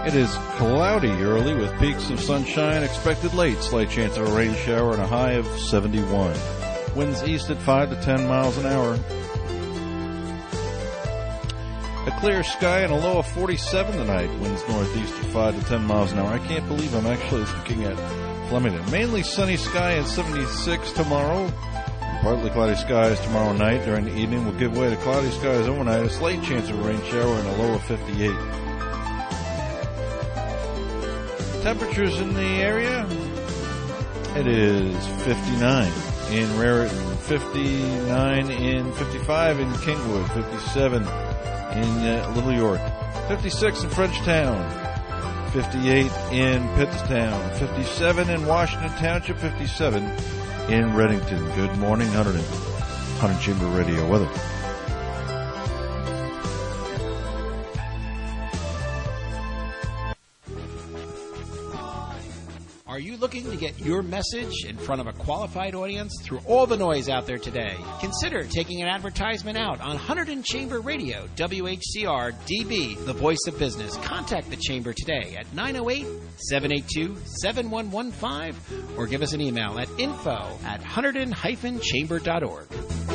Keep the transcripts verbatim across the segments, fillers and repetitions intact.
It is cloudy early with peaks of sunshine expected late. Slight chance of a rain shower and a high of seventy-one. Winds east at five to ten miles an hour. A clear sky and a low of forty-seven tonight. Winds northeast at five to ten miles an hour. I can't believe I'm actually looking at Flemington. Mainly sunny sky and seventy-six tomorrow. Partly cloudy skies tomorrow night. During the evening will give way to cloudy skies overnight. A slight chance of a rain shower and a low of fifty-eight. Temperatures in the area, it is fifty-nine in Raritan, fifty-nine in fifty-five in Kingwood, fifty-seven in uh, Little York, fifty-six in Frenchtown, fifty-eight in Pittstown, fifty-seven in Washington Township, fifty-seven in Reddington. Good morning, Hunterdon. Hunter Chamber Radio weather. Are you looking to get your message in front of a qualified audience through all the noise out there today? Consider taking an advertisement out on Hunterdon Chamber Radio, W H C R D B, the voice of business. Contact the Chamber today at nine oh eight, seven eight two, seven one one five or give us an email at info at hunterdon dash chamber dot org.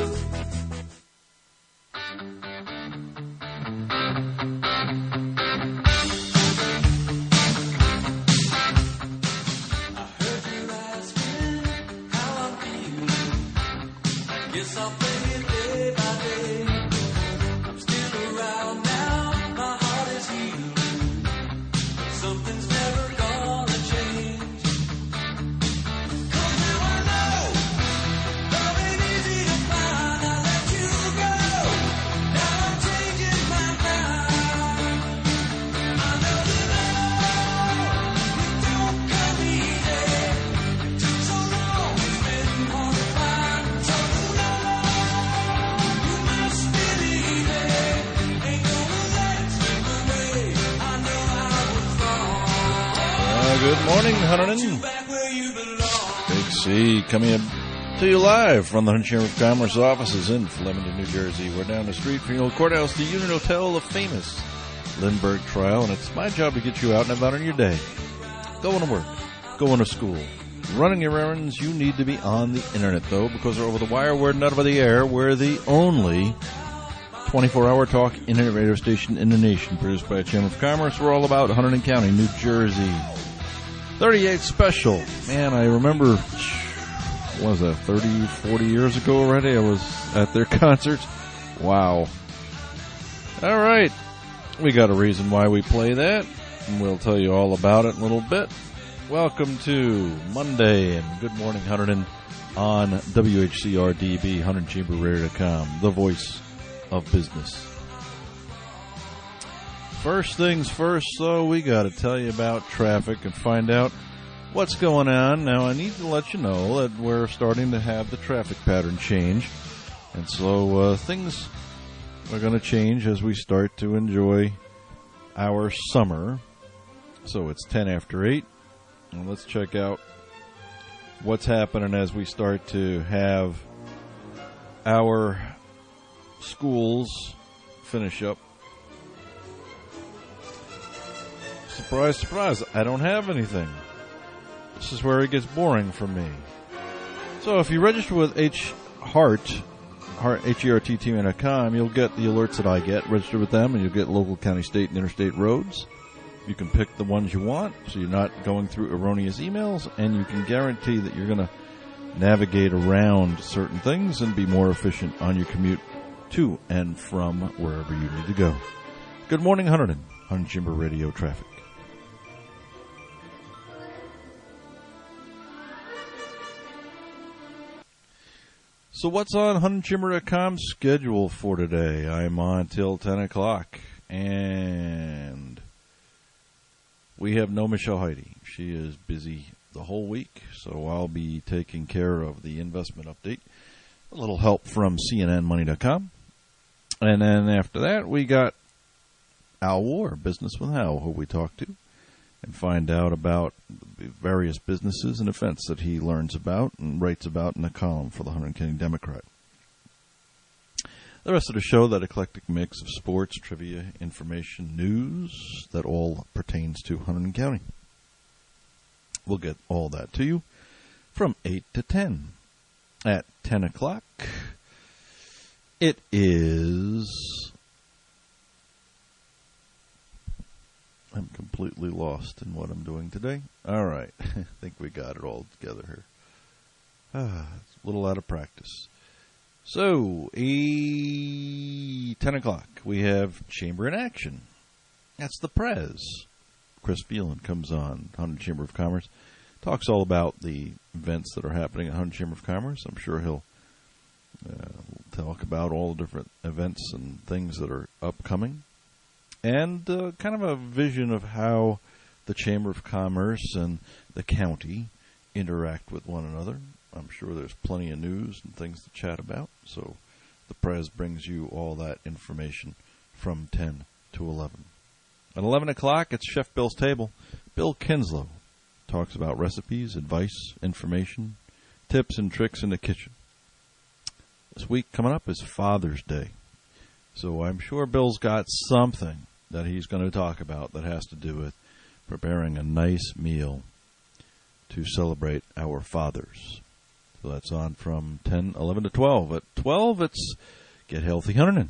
Big C coming to you live from the Chamber of Commerce offices in Flemington, New Jersey. We're down the street from the old courthouse, the Union Hotel, the famous Lindbergh trial, and it's my job to get you out and about on your day. Going to work, going to school, running your errands. You need to be on the internet, though, because we're over the wire, we're not over the air. We're the only twenty-four hour talk internet radio station in the nation, produced by the Chamber of Commerce. We're all about Hunterdon County, New Jersey. thirty-eight special. Man, I remember, what was that, thirty, forty years ago already? I was at their concerts. Wow. All right. We got a reason why we play that, and we'll tell you all about it in a little bit. Welcome to Monday, and good morning, Hunterdon, on W H C R D B, Hunterdon Chamber Radio dot com, the voice of business. First things first, though, we got to tell you about traffic and find out what's going on. Now, I need to let you know that we're starting to have the traffic pattern change, and so uh, things are going to change as we start to enjoy our summer. So it's ten after eight, and let's check out what's happening as we start to have our schools finish up. Surprise, surprise, I don't have anything. This is where it gets boring for me. So if you register with H Hart, H E R T T dot com, you'll get the alerts that I get. Register with them, and you'll get local, county, state, and interstate roads. You can pick the ones you want, so you're not going through erroneous emails, and you can guarantee that you're going to navigate around certain things and be more efficient on your commute to and from wherever you need to go. Good morning, Hunterdon, on Chamber Radio Traffic. So what's on Hunterdon Chamber dot com's schedule for today? I'm on till ten o'clock, and we have no Michelle Heidi. She is busy the whole week, so I'll be taking care of the investment update. A little help from C N N money dot com. And then after that, we got Al War, Business with Al, who we talk to and find out about various businesses and events that he learns about and writes about in a column for the Hunterdon County Democrat. The rest of the show, that eclectic mix of sports, trivia, information, news that all pertains to Hunterdon County. We'll get all that to you from eight to ten. At ten o'clock, it is... I'm completely lost in what I'm doing today. All right. I think we got it all together here. Ah, it's a little out of practice. So, a ten o'clock, we have Chamber in Action. That's the Prez. Chris Phelan comes on, Hunterdon Chamber of Commerce. Talks all about the events that are happening at Hunterdon Chamber of Commerce. I'm sure he'll uh, talk about all the different events and things that are upcoming. And uh, kind of a vision of how the Chamber of Commerce and the county interact with one another. I'm sure there's plenty of news and things to chat about. So the Prez brings you all that information from ten to eleven. At eleven o'clock, it's Chef Bill's Table. Bill Kinslow talks about recipes, advice, information, tips and tricks in the kitchen. This week coming up is Father's Day. So I'm sure Bill's got something that he's going to talk about that has to do with preparing a nice meal to celebrate our fathers. So that's on from ten, eleven to twelve. At twelve, it's Get Healthy Hunterdon.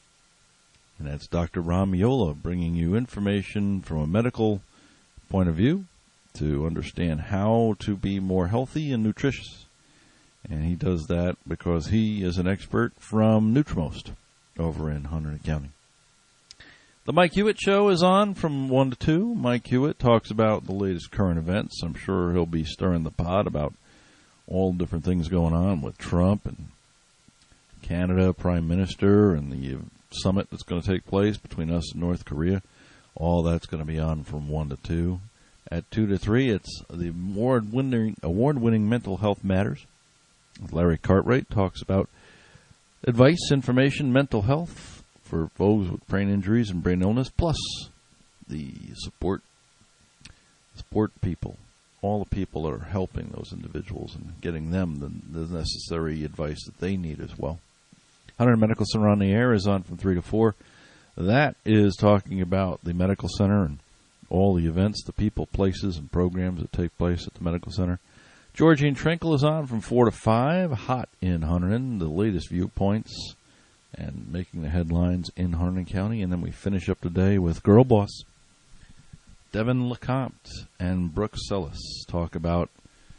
And that's Doctor Ram Yola bringing you information from a medical point of view to understand how to be more healthy and nutritious. And he does that because he is an expert from Nutrimost over in Hunterdon County. The Mike Hewitt Show is on from one to two. Mike Hewitt talks about the latest current events. I'm sure he'll be stirring the pot about all the different things going on with Trump and Canada, Prime Minister, and the summit that's going to take place between us and North Korea. All that's going to be on from one to two. At two to three, it's the award-winning, award-winning Mental Health Matters. Larry Cartwright talks about advice, information, mental health for folks with brain injuries and brain illness, plus the support support people, all the people that are helping those individuals and getting them the, the necessary advice that they need as well. Hunterdon Medical Center on the Air is on from three to four. That is talking about the medical center and all the events, the people, places, and programs that take place at the medical center. Georgine Trinkle is on from four to five. Hot in Hunterdon, the latest viewpoints and making the headlines in Hunterdon County. And then we finish up today with Girl Boss. Devin LeCompte and Brooke Sellis talk about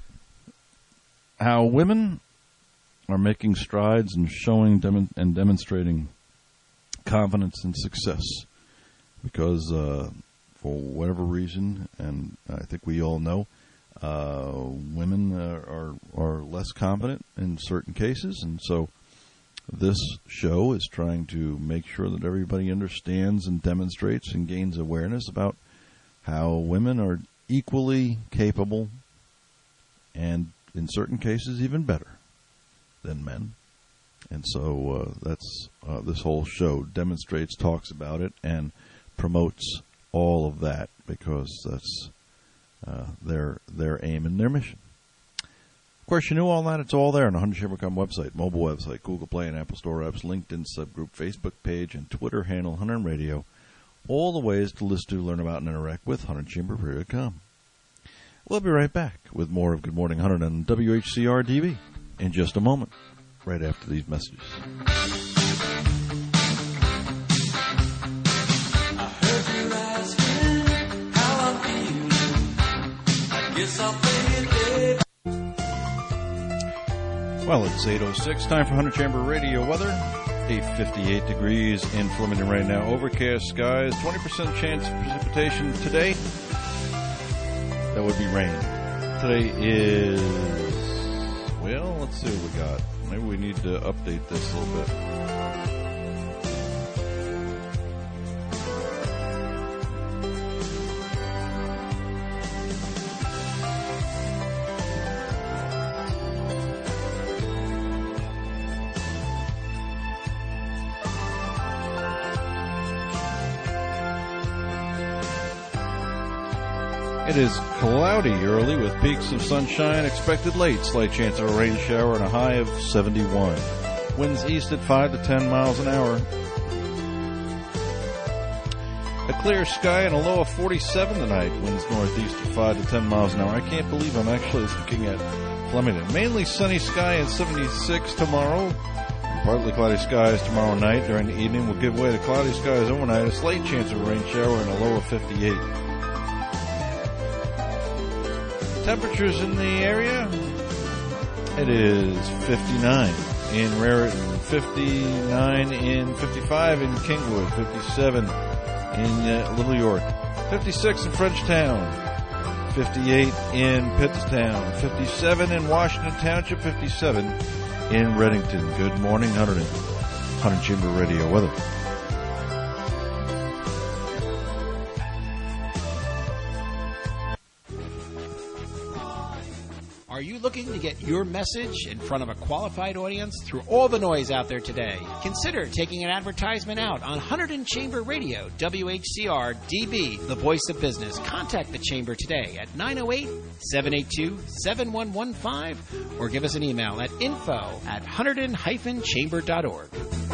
how women are making strides and showing dem- and demonstrating confidence and success because uh, for whatever reason, and I think we all know, uh, women are, are are less confident in certain cases, and so this show is trying to make sure that everybody understands and demonstrates and gains awareness about how women are equally capable and in certain cases even better than men. And so uh, that's uh, this whole show demonstrates, talks about it, and promotes all of that because that's uh, their their aim and their mission. Of course, you knew all that. It's all there on the Hunterdon Chamber of Commerce website, mobile website, Google Play and Apple Store apps, LinkedIn subgroup, Facebook page, and Twitter handle, Hunterdon Radio. All the ways to listen to, learn about, and interact with Hunterdon Chamber dot com. We'll be right back with more of Good Morning Hunterdon on W H C R T V in just a moment, right after these messages. I heard you asking how I'm feeling. I guess I'll play it dead. Well, it's eight oh six, time for Hunterdon Chamber Radio weather. eight fifty-eight degrees in Flemington right now. Overcast skies, twenty percent chance of precipitation today. That would be rain. Today is, well, let's see what we got. Maybe we need to update this a little bit. It is cloudy early with peaks of sunshine expected late. Slight chance of a rain shower and a high of seventy-one. Winds east at five to ten miles an hour. A clear sky and a low of forty-seven tonight. Winds northeast at five to ten miles an hour. I can't believe I'm actually looking at Flemington. Mainly sunny sky at seventy-six tomorrow. Partly cloudy skies tomorrow night. During the evening, we'll give way to cloudy skies overnight. A slight chance of a rain shower and a low of fifty-eight. Temperatures in the area. It is fifty-nine in Raritan, fifty-nine in fifty-five in Kingwood, fifty-seven in uh, Little York, fifty-six in Frenchtown, fifty-eight in Pittstown, fifty-seven in Washington Township, fifty-seven in Reddington. Good morning, Hunter. Hunter Chamber Radio weather. Are you looking to get your message in front of a qualified audience through all the noise out there today? Consider taking an advertisement out on Hunterdon Chamber Radio, W H C R D B, the voice of business. Contact the Chamber today at nine oh eight, seven eight two, seven one one five or give us an email at info at hunterdon dash chamber dot org.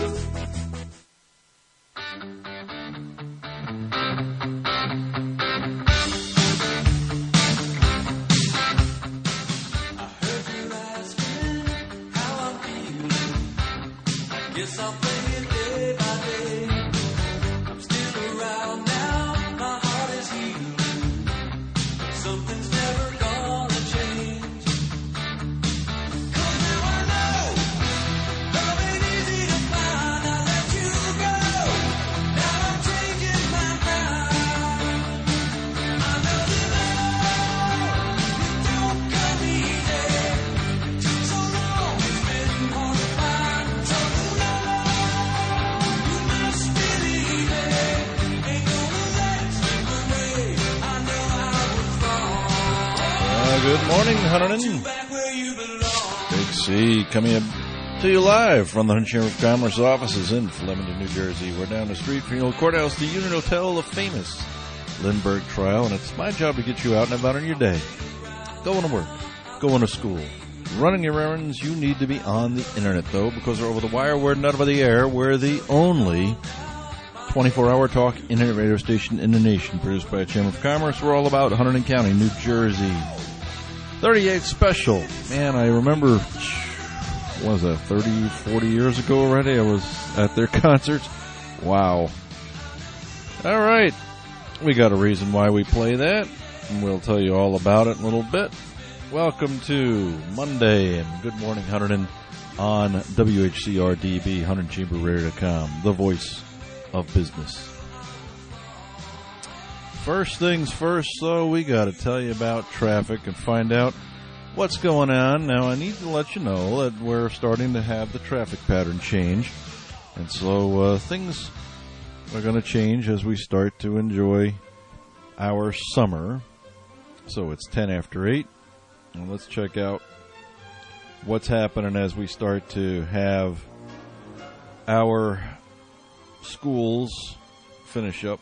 Guess I'll play it day by day. I'm still around now, my heart is healing. Something's never gonna change. 'Cause now I know love ain't easy to find. I let you go, now I'm changing my mind. I know you know it don't come easy. Took so long, it's been hard to find something. Good morning, Hunterton. Big C coming to you live from the Hunter Chamber of Commerce offices in Flemington, New Jersey. We're down the street from the old courthouse, the Union Hotel, the famous Lindbergh trial, and it's my job to get you out and about on your day. Going to work, going to school, running your errands. You need to be on the internet, though, because we're over the wire, we're not over the air. We're the only twenty-four hour talk internet radio station in the nation, produced by a Chamber of Commerce. We're all about Hunterdon County, New Jersey. thirty-eight special. Man, I remember, what was that, thirty, forty years ago already? I was at their concerts. Wow. All right. We got a reason why we play that, and we'll tell you all about it in a little bit. Welcome to Monday, and good morning, Hunterdon, on W H C R D B, Hunterdon Chamber Radio dot com, the voice of business. First things first, so we got to tell you about traffic and find out what's going on. Now, I need to let you know that we're starting to have the traffic pattern change, and so uh, things are going to change as we start to enjoy our summer. So it's ten after eight, and let's check out what's happening as we start to have our schools finish up.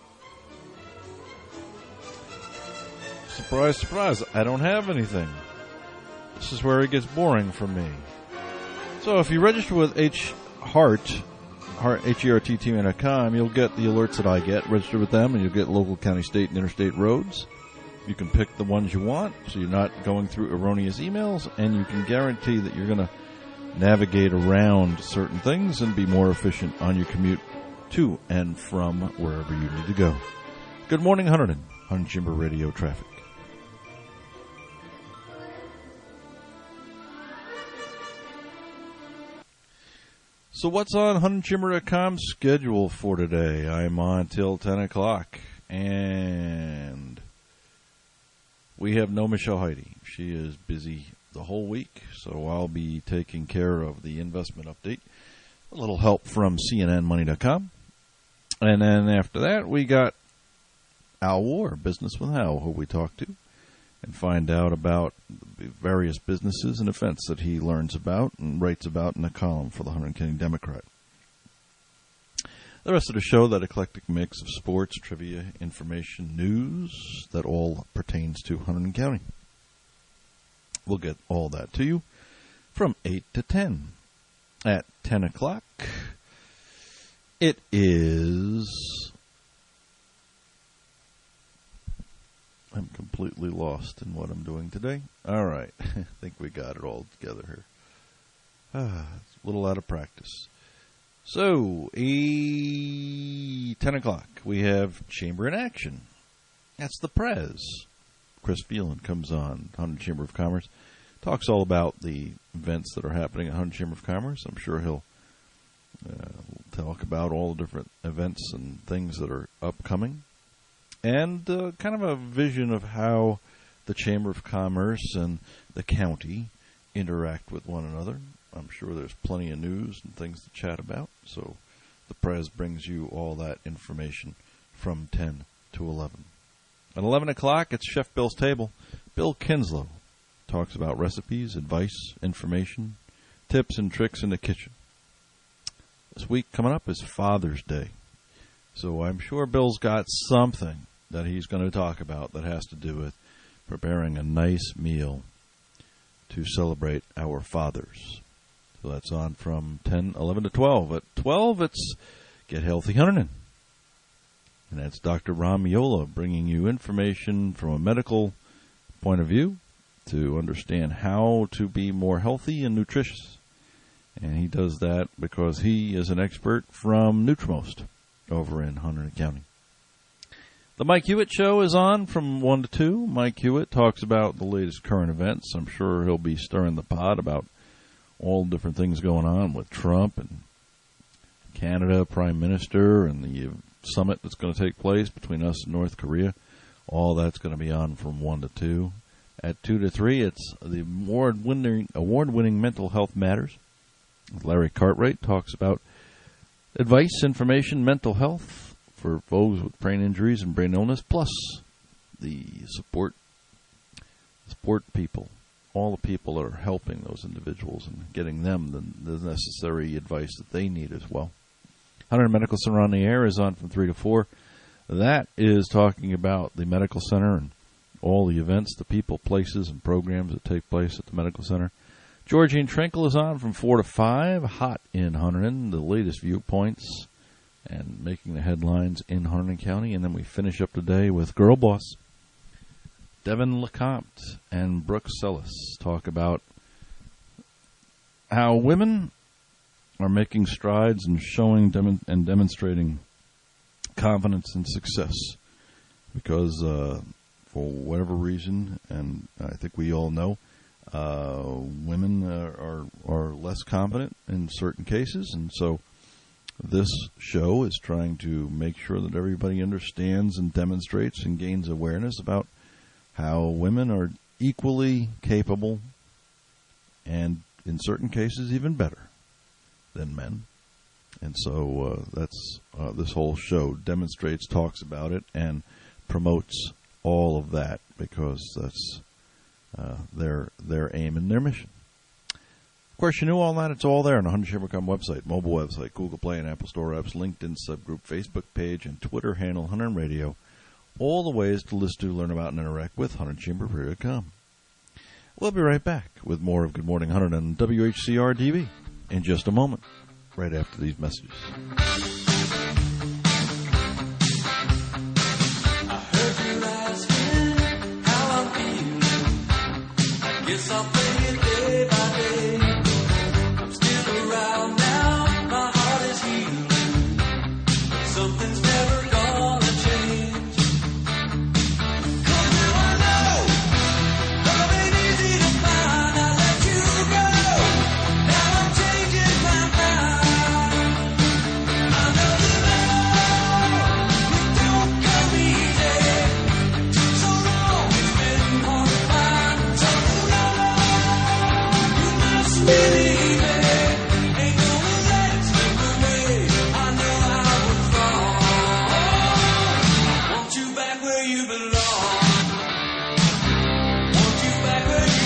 Surprise, surprise, I don't have anything. This is where it gets boring for me. So if you register with H Hart, H E R T T dot com, you'll get the alerts that I get. Register with them, and you'll get local, county, state, and interstate roads. You can pick the ones you want, so you're not going through erroneous emails, and you can guarantee that you're going to navigate around certain things and be more efficient on your commute to and from wherever you need to go. Good morning, Hunterdon, Hunterdon Chamber Radio traffic. So what's on Hunterdon Chamber dot com's schedule for today? I'm on till ten o'clock, and we have no Michelle Heidi. She is busy the whole week, so I'll be taking care of the investment update. A little help from C N N money dot com. And then after that, we got Al War, Business with Al, who we talk to and find out about various businesses and events that he learns about and writes about in a column for the Hunterdon County Democrat. The rest of the show, that eclectic mix of sports, trivia, information, news that all pertains to Hunterdon County. We'll get all that to you from eight to ten. at ten o'clock. It is... I'm completely lost in what I'm doing today. All right. I think we got it all together here. Ah, it's a little out of practice. So, a ten o'clock, we have Chamber in Action. That's the Prez. Chris Phelan comes on, Hunterdon Chamber of Commerce, talks all about the events that are happening at Hunterdon Chamber of Commerce. I'm sure he'll uh, talk about all the different events and things that are upcoming. And uh, kind of a vision of how the Chamber of Commerce and the county interact with one another. I'm sure there's plenty of news and things to chat about. So the Prez brings you all that information from ten to eleven. At eleven o'clock, it's Chef Bill's Table. Bill Kinslow talks about recipes, advice, information, tips, and tricks in the kitchen. This week coming up is Father's Day. So I'm sure Bill's got something that he's going to talk about that has to do with preparing a nice meal to celebrate our fathers. So that's on from ten, eleven to twelve. At twelve, it's Get Healthy Hunterdon. And that's Doctor Ram Miola bringing you information from a medical point of view to understand how to be more healthy and nutritious. And he does that because he is an expert from Nutrimost over in Hunterdon County. The Mike Hewitt Show is on from one to two. Mike Hewitt talks about the latest current events. I'm sure he'll be stirring the pot about all different things going on with Trump and Canada, Prime Minister, and the summit that's going to take place between us and North Korea. All that's going to be on from one to two. At two to three, it's the award-winning, award-winning Mental Health Matters. Larry Cartwright talks about advice, information, mental health for folks with brain injuries and brain illness, plus the support support people, all the people that are helping those individuals and getting them the, the necessary advice that they need as well. Hunterdon Medical Center on the Air is on from three to four. That is talking about the medical center and all the events, the people, places, and programs that take place at the medical center. Georgine Trinkle is on from four to five. Hot in Hunterdon, the latest viewpoints and making the headlines in Hunterdon County. And then we finish up today with Girl Boss. Devin LeCompte and Brooke Sellis talk about how women are making strides and showing dem- and demonstrating confidence and success because uh, for whatever reason, and I think we all know, uh, women uh, are are less confident in certain cases, and so this show is trying to make sure that everybody understands and demonstrates and gains awareness about how women are equally capable and in certain cases even better than men. And so uh, that's uh, this whole show demonstrates, talks about it, and promotes all of that because that's uh, their their aim and their mission. Of course, you knew all that. It's all there on the Hunterdon Chamber dot com website, mobile website, Google Play and Apple Store apps, LinkedIn subgroup, Facebook page, and Twitter handle, Hunterdon Radio. All the ways to listen to, learn about, and interact with Hunterdon Chamber dot com. We'll be right back with more of Good Morning Hunterdon on W H C R T V in just a moment, right after these messages. I heard you asking how I'm feeling. I guess I'll play it day by day. I'm still around now, my heart is healing. Something's never gonna change. 'Cause now I know love ain't easy to find. I let you go. Now I'm changing my mind. I know the love it don't come easy. It took so long, it's been hard to find. So love, you must believe it. Ain't gonna let it slip away. I know I was wrong. Want you back where you belong. Want you back where you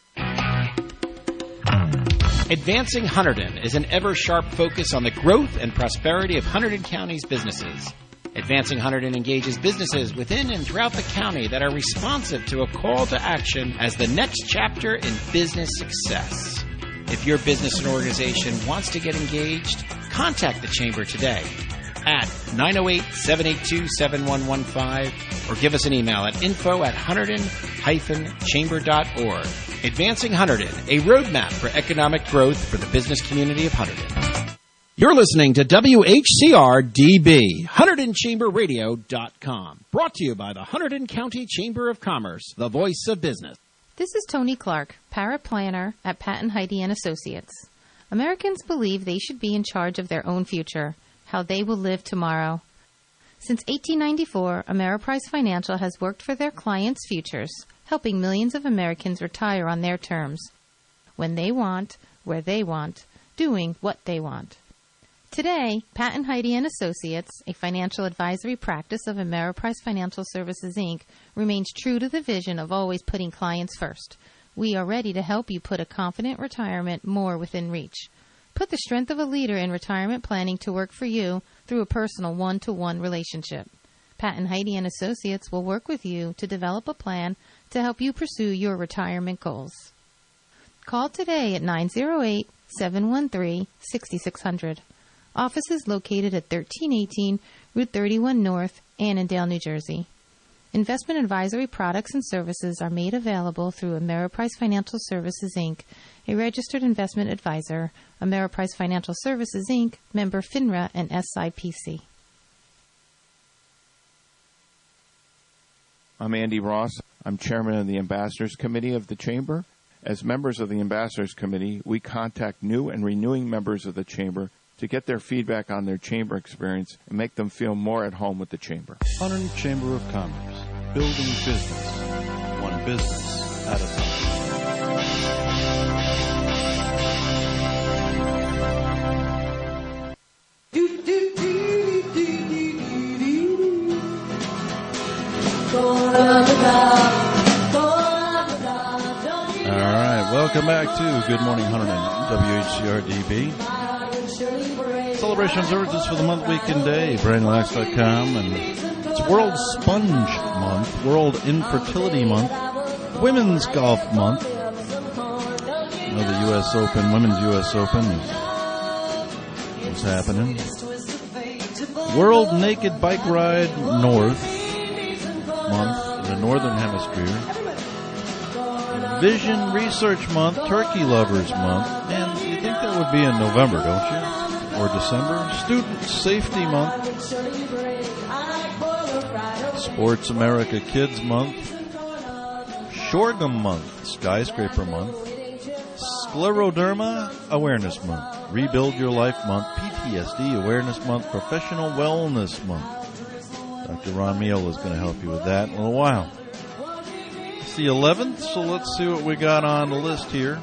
belong. Advancing Hunterdon is an ever-sharp focus on the growth and prosperity of Hunterdon County's businesses. Advancing Hunterdon engages businesses within and throughout the county that are responsive to a call to action as the next chapter in business success. If your business and organization wants to get engaged, contact the Chamber today at nine oh eight, seven eight two, seven one one five or give us an email at info at hunterdon dash chamber dot org. Advancing Hunterdon, a roadmap for economic growth for the business community of Hunterdon. You're listening to W H C R D B, Hunterdon Chamber Radio dot com. Brought to you by the Hunterdon County Chamber of Commerce, the voice of business. This is Tony Clark, paraplanner at Patton Heidi and Associates. Americans believe they should be in charge of their own future, how they will live tomorrow. Since eighteen ninety-four, Ameriprise Financial has worked for their clients' futures, helping millions of Americans retire on their terms, when they want, where they want, doing what they want. Today, Patton Heidi and Associates, a financial advisory practice of Ameriprise Financial Services, Incorporated, remains true to the vision of always putting clients first. We are ready to help you put a confident retirement more within reach. Put the strength of a leader in retirement planning to work for you through a personal one-to-one relationship. Patton Heidi and Associates will work with you to develop a plan to help you pursue your retirement goals. Call today at nine oh eight, seven one three, six six zero zero. Office is located at thirteen eighteen Route thirty-one North, Annandale, New Jersey. Investment advisory products and services are made available through Ameriprise Financial Services, Incorporated, a registered investment advisor, Ameriprise Financial Services, Incorporated, member FINRA and S I P C. I'm Andy Ross. I'm chairman of the Ambassadors Committee of the Chamber. As members of the Ambassadors Committee, we contact new and renewing members of the Chamber to get their feedback on their Chamber experience and make them feel more at home with the Chamber. Hunterdon Chamber of Commerce, building business, one business at a time. All right, welcome back to Good Morning Hunterdon, W H C R D B. Celebration observances for the month, week, and day, brand lax dot com, and it's World Sponge Month, World Infertility Month, Women's Golf Month. You know, the U S Open, Women's U S Open is happening. World Naked Bike Ride North Month in the Northern Hemisphere. Vision Research Month, Turkey Lovers Month. Man, you think that would be in November, don't you? Or December. Student Safety Month. Sports America Kids Month. Shorgum Month. Skyscraper Month. Scleroderma Awareness Month. Rebuild Your Life Month. P T S D Awareness Month. Professional Wellness Month. Doctor Ron Meal is going to help you with that in a little while. It's the eleventh, so let's see what we got on the list here.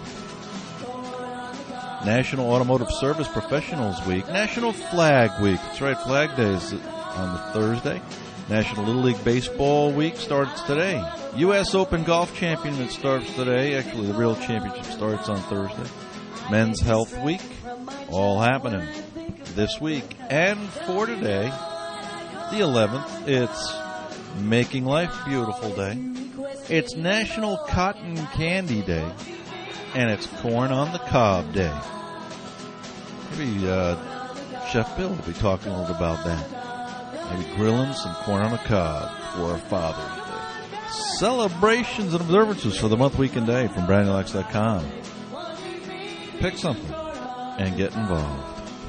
National Automotive Service Professionals Week. National Flag Week. That's right, Flag Day is on the Thursday. National Little League Baseball Week starts today. U S Open Golf Championship starts today. Actually, the real championship starts on Thursday. Men's Health Week. All happening this week. And for today, the eleventh, it's Making Life Beautiful Day. It's National Cotton Candy Day. And it's Corn on the Cob Day. Maybe uh, Chef Bill will be talking a little about that. Maybe grilling some corn on the cob for Father's Day. Celebrations and observances for the month, week, and day from brand lax dot com. Pick something and get involved.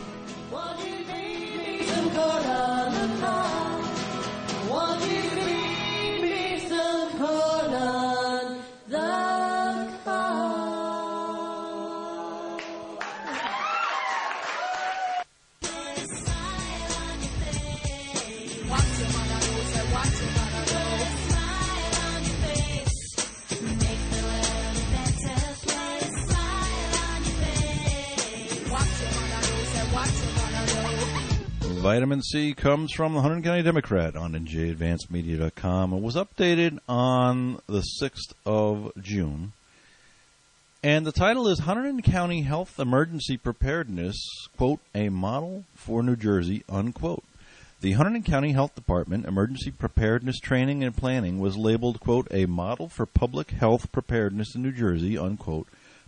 Vitamin C comes from the Hunterdon County Democrat on N J Advanced Media dot com. It was updated on the sixth of June. And the title is Hunterdon County Health Emergency Preparedness, quote, a model for New Jersey, unquote. The Hunterdon County Health Department Emergency Preparedness Training and Planning was labeled, quote, a model for public health preparedness in New Jersey, unquote,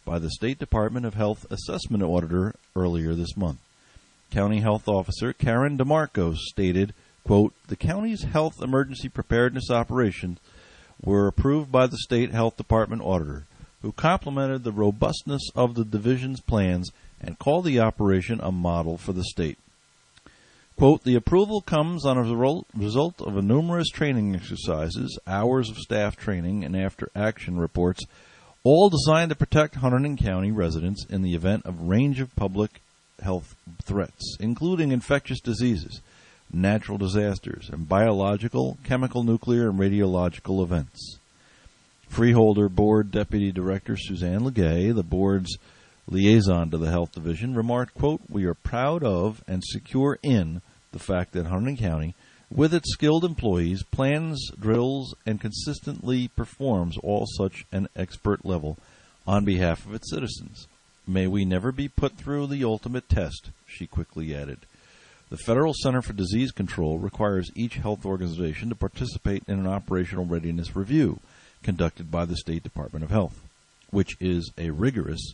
by the State Department of Health Assessment Auditor earlier this month. County Health Officer Karen DeMarco stated, quote, "The county's health emergency preparedness operations were approved by the State Health Department Auditor, who complimented the robustness of the division's plans and called the operation a model for the state." Quote, "The approval comes on a result of a numerous training exercises, hours of staff training, and after-action reports, all designed to protect Hunterdon County residents in the event of a range of public health threats, including infectious diseases, natural disasters, and biological, chemical, nuclear, and radiological events." Freeholder Board Deputy Director Suzanne Legay, the board's liaison to the Health Division, remarked, quote, "We are proud of and secure in the fact that Hunterdon County, with its skilled employees, plans, drills, and consistently performs all such an expert level on behalf of its citizens. May we never be put through the ultimate test," she quickly added. The Federal Center for Disease Control requires each health organization to participate in an operational readiness review conducted by the State Department of Health, which is a rigorous,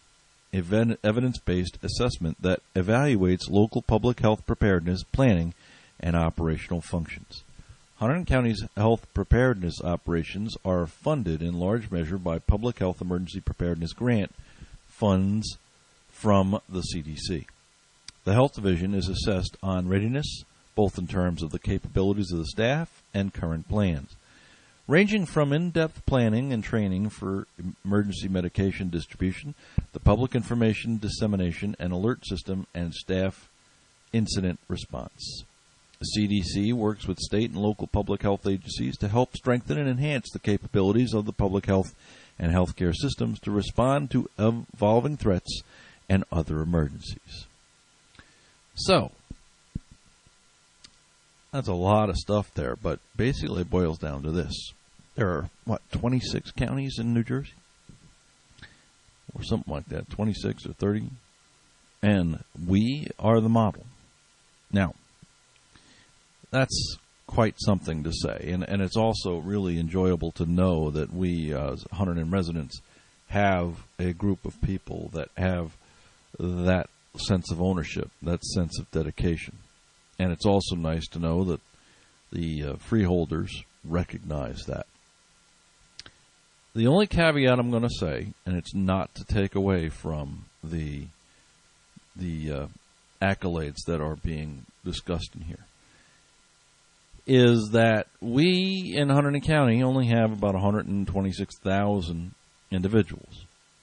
evidence-based assessment that evaluates local public health preparedness planning and operational functions. Hunterdon County's health preparedness operations are funded in large measure by Public Health Emergency Preparedness Grant funds from the C D C. The Health Division is assessed on readiness, both in terms of the capabilities of the staff and current plans, ranging from in-depth planning and training for emergency medication distribution, the public information dissemination and alert system, and staff incident response. The C D C works with state and local public health agencies to help strengthen and enhance the capabilities of the public health and healthcare systems to respond to evolving threats and other emergencies. So, that's a lot of stuff there, but basically it boils down to this. There are, what, twenty-six counties in New Jersey? Or something like that, twenty-six or thirty. And we are the model. Now, that's quite something to say. And, and it's also really enjoyable to know that we, uh, as Hunterdon residents, have a group of people that have that sense of ownership, that sense of dedication. And it's also nice to know that the uh, freeholders recognize that. The only caveat I'm going to say, and it's not to take away from the the uh, accolades that are being discussed in here, is that we in Hunterdon County only have about one hundred twenty-six thousand individuals.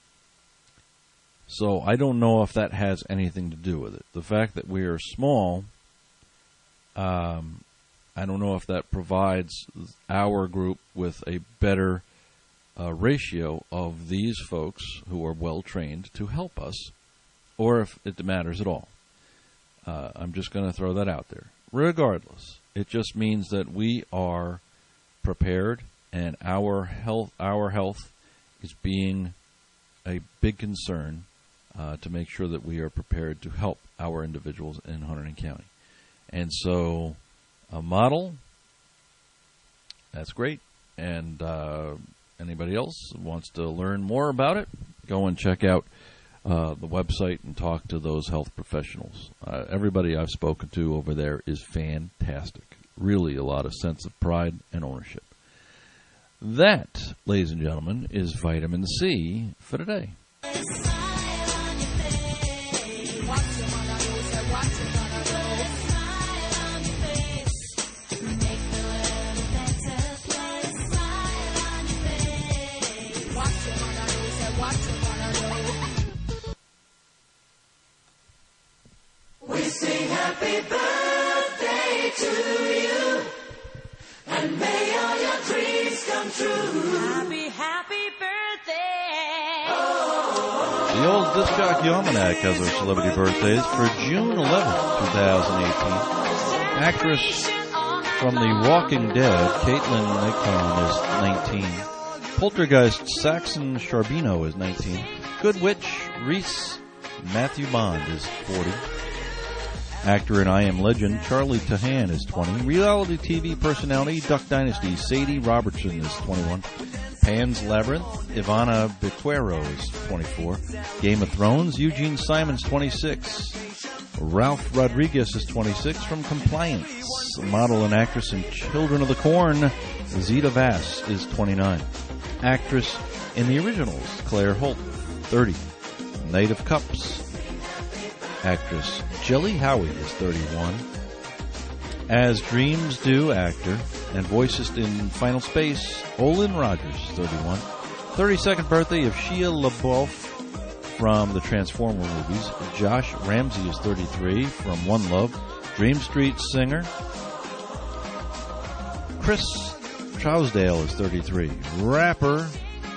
So I don't know if that has anything to do with it. The fact that we are small, um, I don't know if that provides our group with a better uh, ratio of these folks who are well trained to help us, or if it matters at all. Uh, I'm just going to throw that out there. Regardless, it just means that we are prepared, and our health, our health is being a big concern uh, to make sure that we are prepared to help our individuals in Hunterdon County. And so, a model, that's great. And uh, anybody else wants to learn more about it, go and check out uh, the website and talk to those health professionals. Uh, everybody I've spoken to over there is fantastic. Really a lot of sense of pride and ownership. That, ladies and gentlemen, is Vitamin C for today. We sing happy birthday to you, and may all your dreams come true. Happy, happy birthday. Oh. The old Disc Jockey Almanac has our celebrity birthdays for June eleventh, twenty eighteen. Actress from The Walking Dead, Caitlin Nicon, is nineteen. Poltergeist Saxon Charbino is nineteen. Good Witch Reese Matthew Bond is forty. Actor in I Am Legend, Charlie Tahan, is twenty. Reality T V personality, Duck Dynasty, Sadie Robertson, is twenty-one. Pan's Labyrinth, Ivana Bituero is twenty-four. Game of Thrones, Eugene Simon's twenty-six. Ralph Rodriguez is twenty-six from Compliance. Model and actress in Children of the Corn, Zeta Vass is twenty-nine. Actress in the originals, Claire Holt, thirty. Knight of Cups. Actress Jelly Howie is thirty-one. As Dreams Do actor and voicist in Final Space, Olin Rogers, thirty-one. thirty-second birthday of Shia LaBeouf from the Transformer movies. Josh Ramsey is thirty-three from One Love. Dream Street singer. Chris Trousdale is thirty-three. Rapper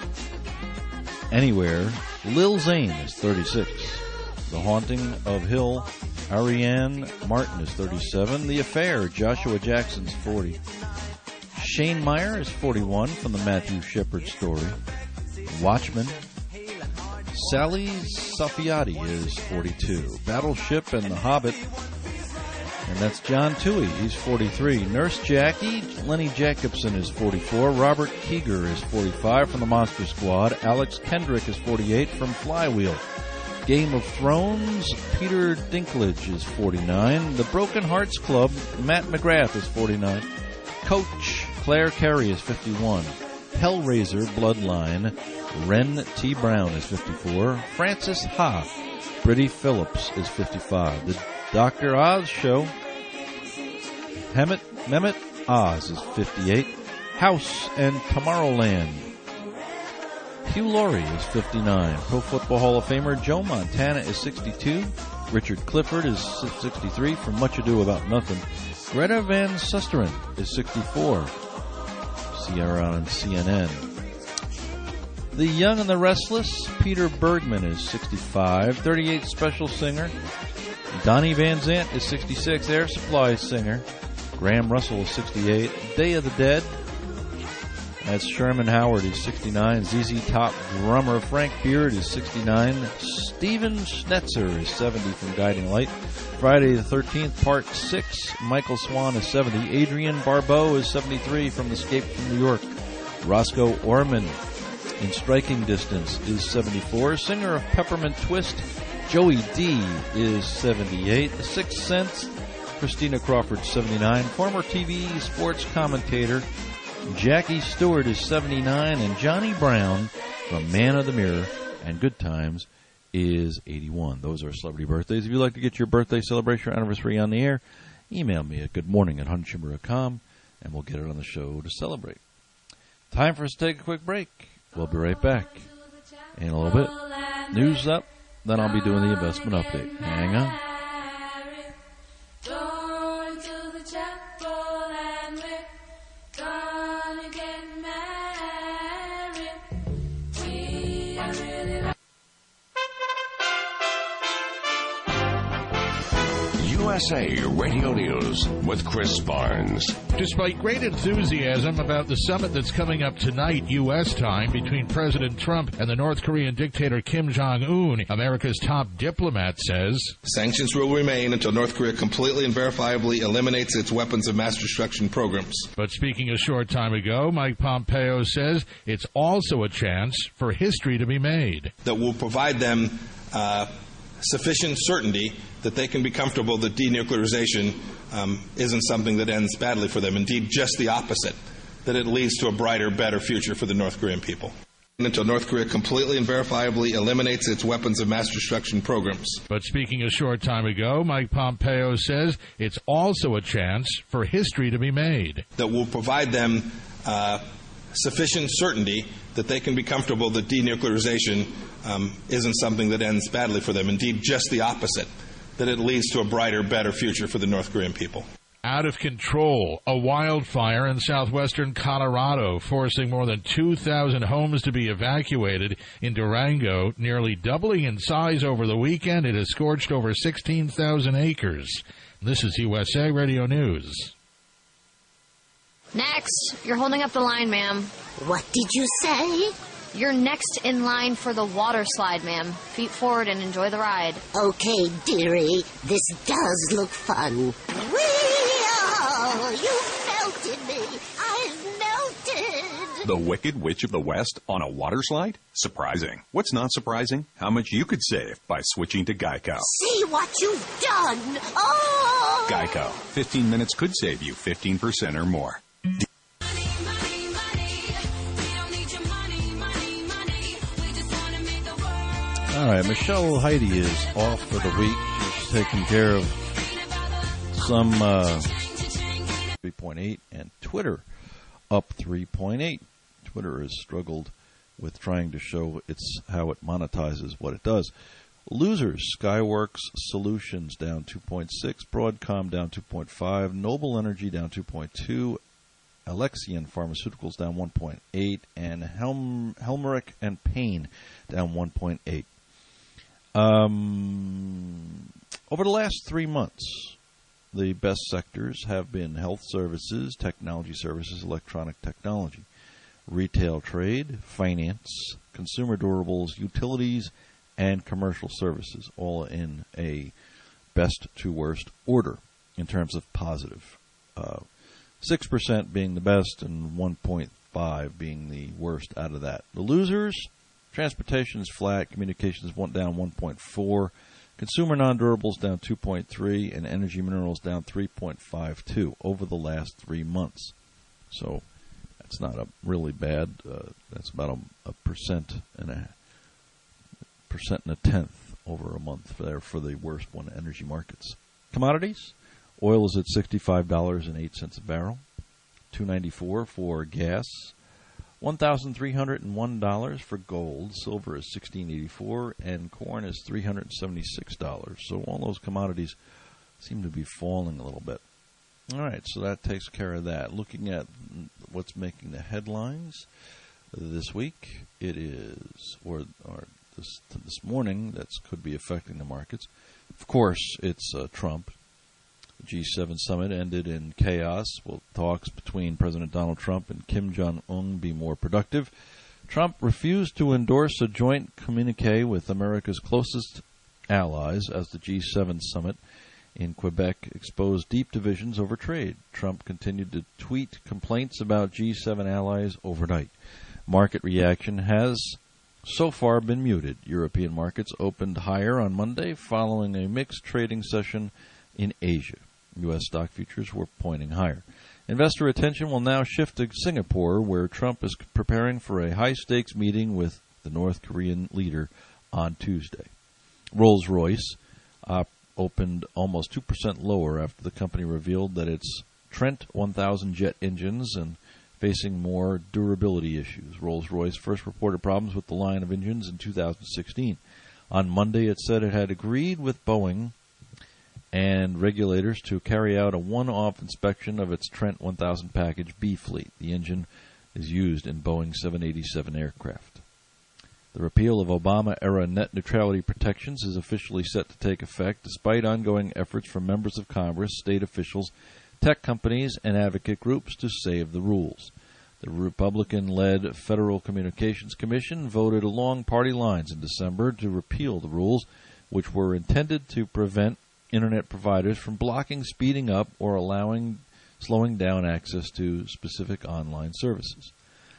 Anywhere, Lil Zane is thirty-six. The Haunting of Hill, Ariane Martin is thirty-seven. The Affair, Joshua Jackson's forty. Shane Meyer is forty-one from the Matthew Shepard story. Watchmen. Sally Safiati is forty-two. Battleship and The Hobbit. And that's John Toohey. He's forty-three. Nurse Jackie, Lenny Jacobson is forty-four. Robert Keeger is forty-five from the Monster Squad. Alex Kendrick is forty-eight from Flywheel. Game of Thrones, Peter Dinklage is forty-nine. The Broken Hearts Club, Matt McGrath is forty-nine. Coach, Claire Carey is fifty-one. Hellraiser, Bloodline, Ren T. Brown is fifty-four. Francis Ha, Brittany Phillips is fifty-five. The Doctor Oz Show, Hemet, Mehmet Oz is fifty-eight. House and Tomorrowland, Hugh Laurie is fifty-nine. Pro Football Hall of Famer Joe Montana is sixty-two. Richard Clifford is sixty-three from Much Ado About Nothing. Greta Van Susteren is sixty-four. See her on C N N. The Young and the Restless, Peter Bergman is sixty-five. thirty-eight special singer. Donnie Van Zant is sixty-six. Air Supply singer. Graham Russell is sixty-eight. Day of the Dead. That's Sherman Howard is sixty-nine. Z Z Top drummer Frank Beard is sixty-nine. Steven Schnetzer is seventy from Guiding Light. Friday the thirteenth, Part six. Michael Swan is seventy. Adrienne Barbeau is seventy-three from Escape from New York. Roscoe Orman in Striking Distance is seventy-four. Singer of Peppermint Twist, Joey D is seventy-eight. The Sixth Sense, Christina Crawford, seventy-nine. Former T V sports commentator Jackie Stewart is seventy-nine, and Johnny Brown from Man of the Mirror and Good Times is eighty-one. Those are celebrity birthdays. If you'd like to get your birthday celebration or anniversary on the air, email me at goodmorning at huntingchamber dot com, and we'll get it on the show to celebrate. Time for us to take a quick break. We'll be right back in a little bit. News up, then I'll be doing the investment update. Hang on. U S A Radio News with Chris Barnes. Despite great enthusiasm about the summit that's coming up tonight, U S time, between President Trump and the North Korean dictator Kim Jong-un, America's top diplomat says, sanctions will remain until North Korea completely and verifiably eliminates its weapons of mass destruction programs. But speaking a short time ago, Mike Pompeo says it's also a chance for history to be made. That will provide them uh, sufficient certainty that they can be comfortable that denuclearization um, isn't something that ends badly for them. Indeed, just the opposite, that it leads to a brighter, better future for the North Korean people. Until North Korea completely and verifiably eliminates its weapons of mass destruction programs. But speaking a short time ago, Mike Pompeo says it's also a chance for history to be made. That will provide them uh, sufficient certainty that they can be comfortable that denuclearization um, isn't something that ends badly for them. Indeed, just the opposite, that it leads to a brighter, better future for the North Korean people. Out of control, a wildfire in southwestern Colorado, forcing more than two thousand homes to be evacuated in Durango, nearly doubling in size over the weekend. It has scorched over sixteen thousand acres. This is U S A Radio News. Next. You're holding up the line, ma'am. What did you say? You're next in line for the water slide, ma'am. Feet forward and enjoy the ride. Okay, dearie. This does look fun. Whee! Oh, you melted me. I've melted. The Wicked Witch of the West on a water slide? Surprising. What's not surprising? How much you could save by switching to Geico. See what you've done! Oh! Geico. fifteen minutes could save you fifteen percent or more. All right, Michelle Heidi is off for the week. She's taking care of some uh, three point eight, and Twitter up three point eight. Twitter has struggled with trying to show its how it monetizes what it does. Losers, Skyworks Solutions down two point six, Broadcom down two point five, Noble Energy down two point two, Alexion Pharmaceuticals down one point eight, and Helm, Helmerich and Payne down one point eight. Um, over the last three months, the best sectors have been health services, technology services, electronic technology, retail trade, finance, consumer durables, utilities, and commercial services, all in a best to worst order in terms of positive. Uh, six percent being the best and one point five being the worst out of that. The losers, transportation is flat, communications went down one point four, consumer non-durables down two point three, and energy minerals down three point five two over the last three months. So that's not a really bad. Uh, that's about a, a percent and a percent and a tenth over a month there for the worst one, energy markets. Commodities, oil is at sixty-five dollars and eight cents a barrel, two ninety-four for gas, one thousand three hundred one dollars for gold, silver is sixteen eighty-four, and corn is three hundred seventy-six dollars. So all those commodities seem to be falling a little bit. All right, so that takes care of that. Looking at what's making the headlines this week, it is, or, or this this morning, that could be affecting the markets. Of course, it's uh, Trump. The G seven summit ended in chaos. Will talks between President Donald Trump and Kim Jong-un be more productive? Trump refused to endorse a joint communique with America's closest allies as the G seven summit in Quebec exposed deep divisions over trade. Trump continued to tweet complaints about G seven allies overnight. Market reaction has so far been muted. European markets opened higher on Monday following a mixed trading session in Asia. U S stock futures were pointing higher. Investor attention will now shift to Singapore, where Trump is preparing for a high-stakes meeting with the North Korean leader on Tuesday. Rolls-Royce uh, opened almost two percent lower after the company revealed that its Trent one thousand jet engines and facing more durability issues. Rolls-Royce first reported problems with the line of engines in two thousand sixteen. On Monday, it said it had agreed with Boeing and regulators to carry out a one-off inspection of its Trent one thousand Package B fleet. The engine is used in Boeing seven eighty-seven aircraft. The repeal of Obama-era net neutrality protections is officially set to take effect, despite ongoing efforts from members of Congress, state officials, tech companies, and advocate groups to save the rules. The Republican-led Federal Communications Commission voted along party lines in December to repeal the rules, which were intended to prevent Internet providers from blocking, speeding up, or allowing slowing down access to specific online services.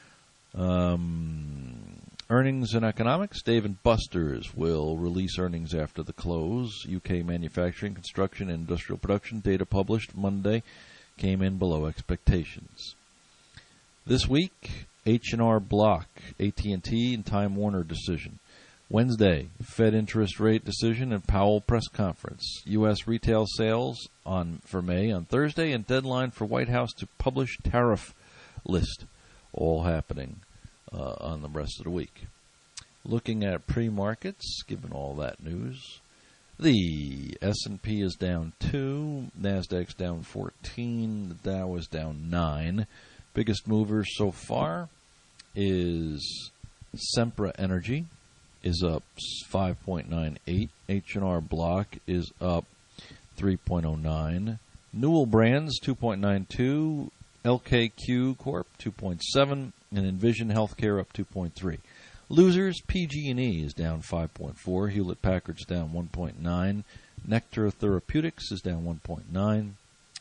Um, earnings and economics. Dave and Buster's will release earnings after the close. U K manufacturing, construction, and industrial production data published Monday came in below expectations. This week, H and R Block, A T and T, and Time Warner decision. Wednesday, Fed interest rate decision and Powell press conference. U S retail sales on for May on Thursday, and deadline for White House to publish tariff list, all happening uh, on the rest of the week. Looking at pre-markets, given all that news, the S and P is down two, NASDAQ's down fourteen, the Dow is down nine. Biggest mover so far is Sempra Energy, is up five point nine eight. H and R Block is up three point oh nine. Newell Brands two point nine two. L K Q Corp two point seven. And Envision Healthcare up two point three. Losers, P G and E is down five point four. Hewlett Packard's down one point nine. Nectar Therapeutics is down one point nine.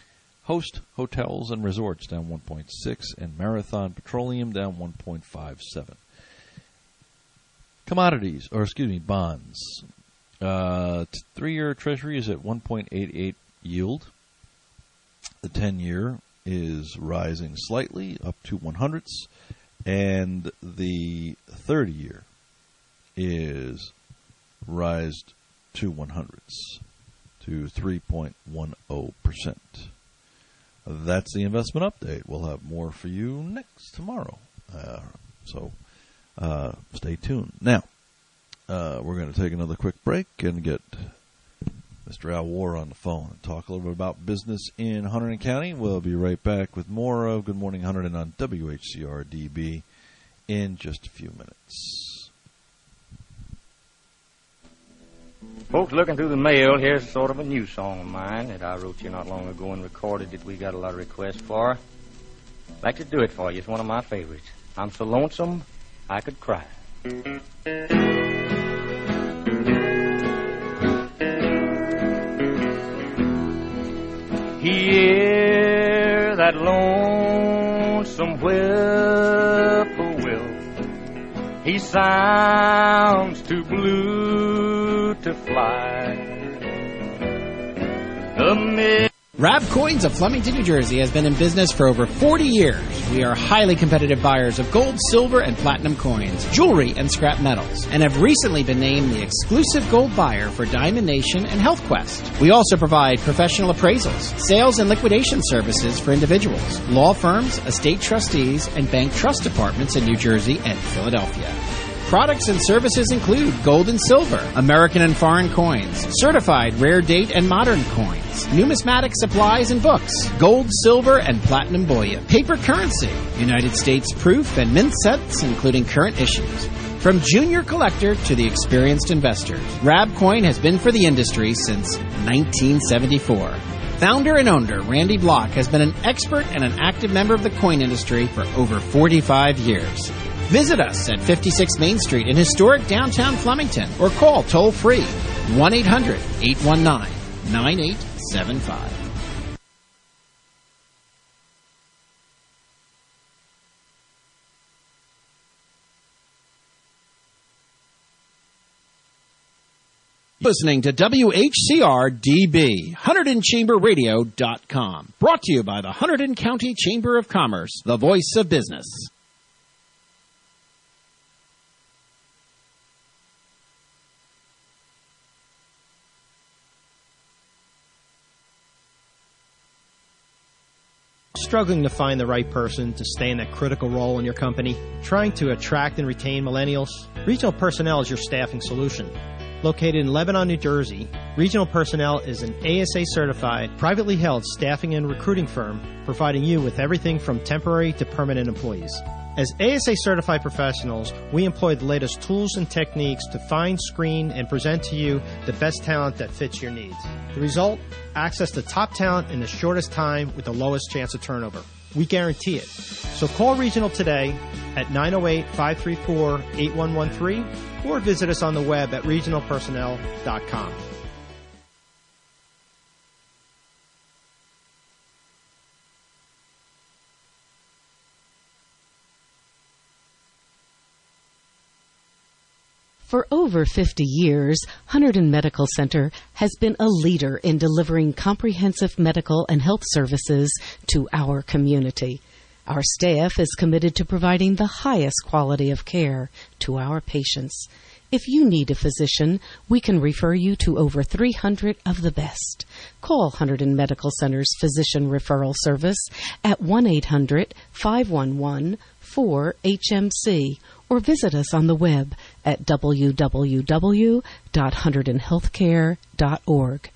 Host Hotels and Resorts down one point six, and Marathon Petroleum down one point five seven. Commodities, or excuse me, bonds. Uh, three-year Treasury is at one point eight eight yield. The ten-year is rising slightly, up to one hundredths, and the thirty-year is rised to one hundredths, to three point one zero percent. That's the investment update. We'll have more for you next tomorrow. Uh, so uh, stay tuned. Now, uh, we're going to take another quick break and get Mister Al War on the phone and talk a little bit about business in Hunterdon County. We'll be right back with more of Good Morning Hunterdon on W H C R D B in just a few minutes. Folks, looking through the mail, here's sort of a new song of mine that I wrote you not long ago and recorded that we got a lot of requests for. I'd like to do it for you. It's one of my favorites. I'm so lonesome, I could cry. Hear that lonesome whippoorwill. He sounds too blue to fly. The mid- Rab Coins of Flemington, New Jersey has been in business for over forty years. We are highly competitive buyers of gold, silver, and platinum coins, jewelry, and scrap metals, and have recently been named the exclusive gold buyer for Diamond Nation and Health Quest. We also provide professional appraisals, sales and liquidation services for individuals, law firms, estate trustees, and bank trust departments in New Jersey and Philadelphia. Products and services include gold and silver, American and foreign coins, certified rare date and modern coins, numismatic supplies and books, gold, silver, and platinum bullion, paper currency, United States proof and mint sets, including current issues. From junior collector to the experienced investor, Rab Coin has been for the industry since nineteen seventy-four. Founder and owner Randy Block has been an expert and an active member of the coin industry for over forty-five years. Visit us at fifty-six Main Street in historic downtown Flemington or call toll-free one eight hundred eight one nine nine eight seven five. Listening to W H C R D B, Hunterdon Chamber Radio dot com. Brought to you by the Hunterdon County Chamber of Commerce, the voice of business. Struggling to find the right person to stay in that critical role in your company? Trying to attract and retain millennials? Regional Personnel is your staffing solution. Located in Lebanon, New Jersey, Regional Personnel is an A S A-certified, privately held staffing and recruiting firm providing you with everything from temporary to permanent employees. As A S A-certified professionals, we employ the latest tools and techniques to find, screen, and present to you the best talent that fits your needs. The result? Access to top talent in the shortest time with the lowest chance of turnover. We guarantee it. So call Regional today at nine oh eight, five three four, eight one one three or visit us on the web at regional personnel dot com. For over fifty years, Hunterdon Medical Center has been a leader in delivering comprehensive medical and health services to our community. Our staff is committed to providing the highest quality of care to our patients. If you need a physician, we can refer you to over three hundred of the best. Call Hunterdon Medical Center's Physician Referral Service at one eight hundred, five one one, four H M C or visit us on the web at w w w dot hunterdon healthcare dot org.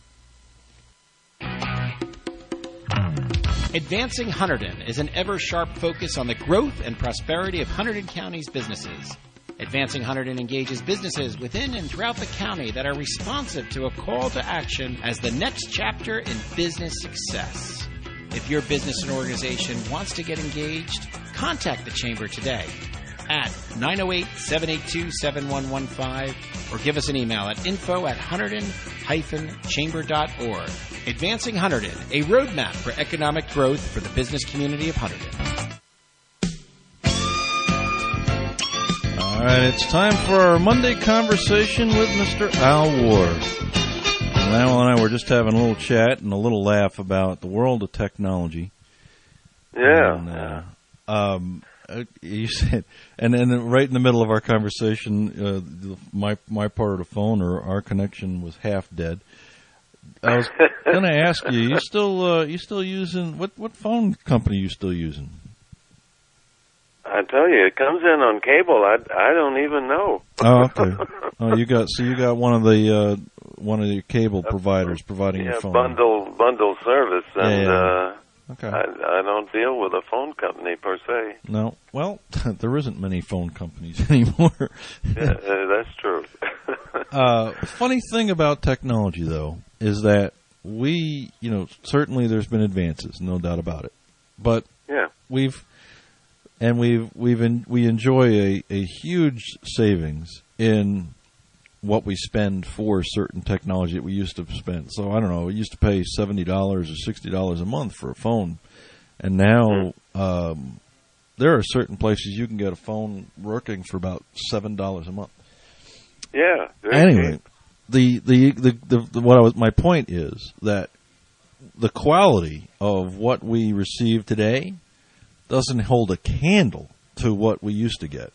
Advancing Hunterdon is an ever-sharp focus on the growth and prosperity of Hunterdon County's businesses. Advancing Hunterdon engages businesses within and throughout the county that are responsive to a call to action as the next chapter in business success. If your business and organization wants to get engaged, contact the Chamber today at nine oh eight, seven eight two, seven one one five or give us an email at info at hunterdon dash chamber dot org. Advancing Hunterdon, a roadmap for economic growth for the business community of Hunterdon. All right, it's time for our Monday conversation with Mister Al Ward. And Al and I were just having a little chat and a little laugh about the world of technology. Yeah. And, uh, um, you said, and then right in the middle of our conversation, uh, my my part of the phone or our connection was half dead. I was going to ask you, you still uh, you still using what what phone company you still using? I tell you, it comes in on cable. I, I don't even know. Oh, okay. Oh, you got so you got one of the uh, one of the cable providers providing yeah, your phone. bundle bundle service, and Yeah, yeah. uh, Okay. I, I don't deal with a phone company per se. No, well, there isn't many phone companies anymore. Yeah, uh, that's true. uh, funny thing about technology, though, is that we, you know, certainly there's been advances, no doubt about it, but yeah, we've and we've we've in, we enjoy a, a huge savings in what we spend for certain technology that we used to spend. So I don't know, we used to pay seventy dollars or sixty dollars a month for a phone, and now um, there are certain places you can get a phone working for about seven dollars a month. Yeah. Anyway, the the, the the the what I was my point is that the quality of what we receive today doesn't hold a candle to what we used to get.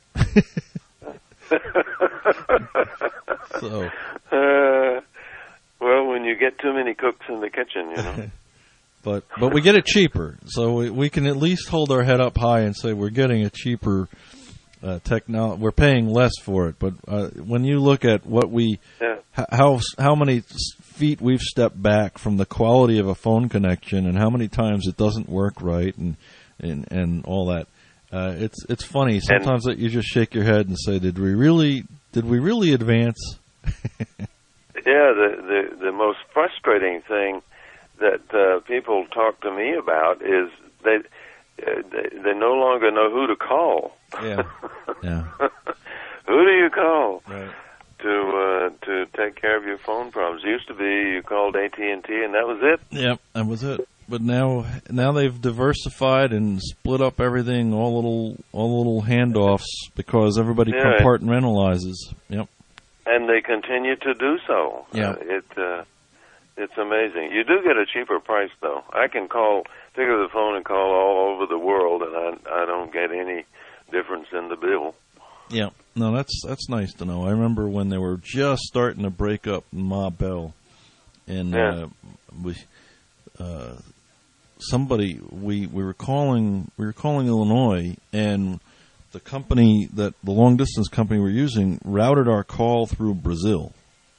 So, uh, well, when you get too many cooks in the kitchen, you know. but but we get it cheaper, so we, we can at least hold our head up high and say we're getting a cheaper uh, technology. We're paying less for it, but uh, when you look at what we, yeah. h- how how many feet we've stepped back from the quality of a phone connection, and how many times it doesn't work right, and and, and all that. Uh, it's it's funny sometimes that you just shake your head and say, "Did we really? Did we really advance?" Yeah, the, the the most frustrating thing that uh, people talk to me about is they, uh, they they no longer know who to call. Yeah, yeah. Who do you call right. to uh, to take care of your phone problems? It used to be you called A T and T and that was it. Yep, that was it. But now, now they've diversified and split up everything, all little, all little handoffs, because everybody yeah, compartmentalizes. Yep. And they continue to do so. Yeah. Uh, it uh, it's amazing. You do get a cheaper price, though. I can call, pick up the phone and call all over the world, and I I don't get any difference in the bill. Yeah. No, that's that's nice to know. I remember when they were just starting to break up Ma Bell, and yeah. uh, we. Uh, Somebody we, we were calling we were calling Illinois, and the company that the long distance company we're using routed our call through Brazil.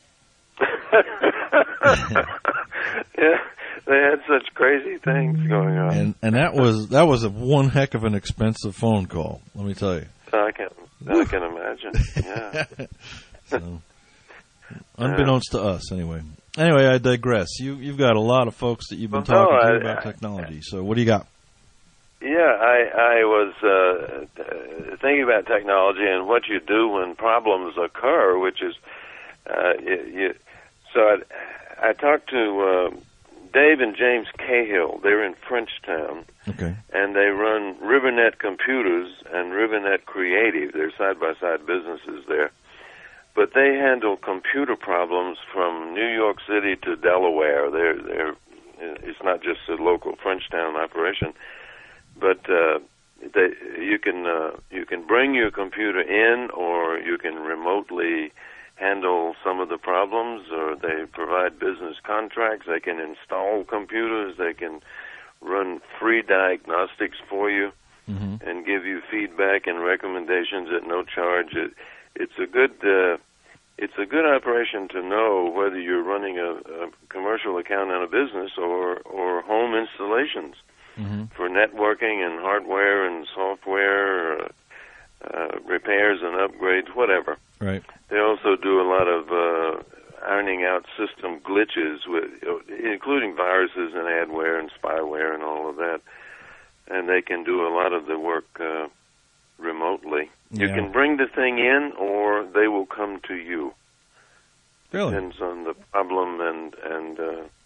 Yeah, they had such crazy things going on, and and that was that was a one heck of an expensive phone call. Let me tell you. I can I can imagine. Yeah. So, unbeknownst to us, anyway. Anyway, I digress. You, you've got a lot of folks that you've been well, talking no, to I, about I, technology. So what do you got? Yeah, I, I was uh, thinking about technology and what you do when problems occur, which is, uh, you, you, so I, I talked to uh, Dave and James Cahill. They're in Frenchtown. Okay. And they run RiverNet Computers and RiverNet Creative. They're side-by-side businesses there. But they handle computer problems from New York City to Delaware. They're, they're, it's not just a local Frenchtown operation, but uh, they, you can uh, you can bring your computer in, or you can remotely handle some of the problems. Or they provide business contracts. They can install computers. They can run free diagnostics for you, mm-hmm. and give you feedback and recommendations at no charge. It, it's a good. Uh, It's a good operation to know whether you're running a, a commercial account on a business or, or home installations mm-hmm. for networking and hardware and software, uh, uh, repairs and upgrades, whatever. Right. They also do a lot of uh, ironing out system glitches, with, including viruses and adware and spyware and all of that. And they can do a lot of the work uh, remotely. You Yeah. can bring the thing in, or they will come to you. Really? Depends on the problem and and uh,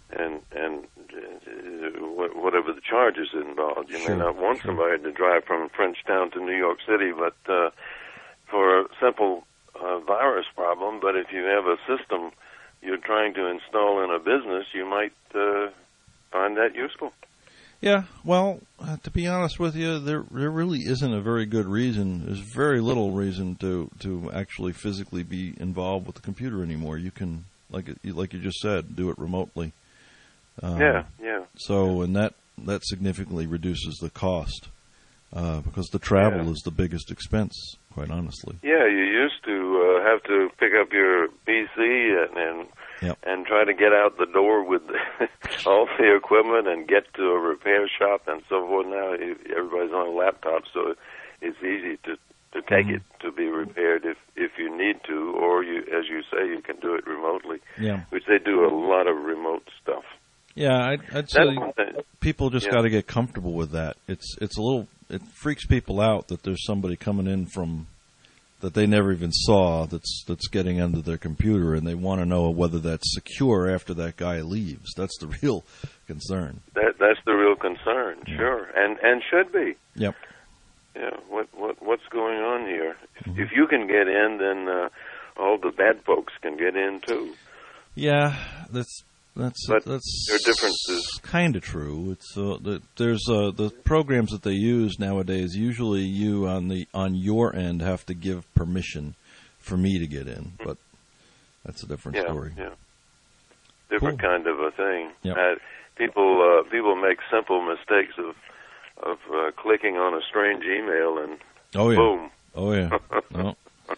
and and uh, wh- whatever the charges involved. You Sure, may not want sure. somebody to drive from Frenchtown to New York City, but uh, for a simple uh, virus problem. But if you have a system you're trying to install in a business, you might uh, find that useful. Yeah, well, uh, to be honest with you, there there really isn't a very good reason. There's very little reason to, to actually physically be involved with the computer anymore. You can, like it- like you just said, do it remotely. Um, Yeah, yeah. So, and that, that significantly reduces the cost uh, because the travel Yeah. is the biggest expense, quite honestly. Yeah, you used to uh, have to pick up your P C and and, Yep. and try to get out the door with all the equipment and get to a repair shop and so forth. Now you- everybody's on a laptop, so it's easy to to take Mm-hmm. it to be repaired if if you need to, or you, as you say, you can do it remotely. Yeah. Which they do a lot of remote stuff. Yeah, I'd, I'd That's say one thing. people just Yeah. got to get comfortable with that. It's it's a little it freaks people out that there's somebody coming in from that they never even saw that's that's getting under their computer, and they want to know whether that's secure after that guy leaves. That's the real concern. That that's the real concern, sure, and and should be. Yep. Yeah, what what what's going on here? Mm-hmm. If you can get in, then uh, all the bad folks can get in too. Yeah, that's that's But that's there are differences. kind of true. It's uh, the, there's uh, the programs that they use nowadays. Usually, you on the on your end have to give permission for me to get in, but that's a different Yeah, story. yeah, different kind of a thing. Yep. Uh, people uh, people make simple mistakes of of uh, clicking on a strange email and Oh yeah. boom. Oh yeah. No.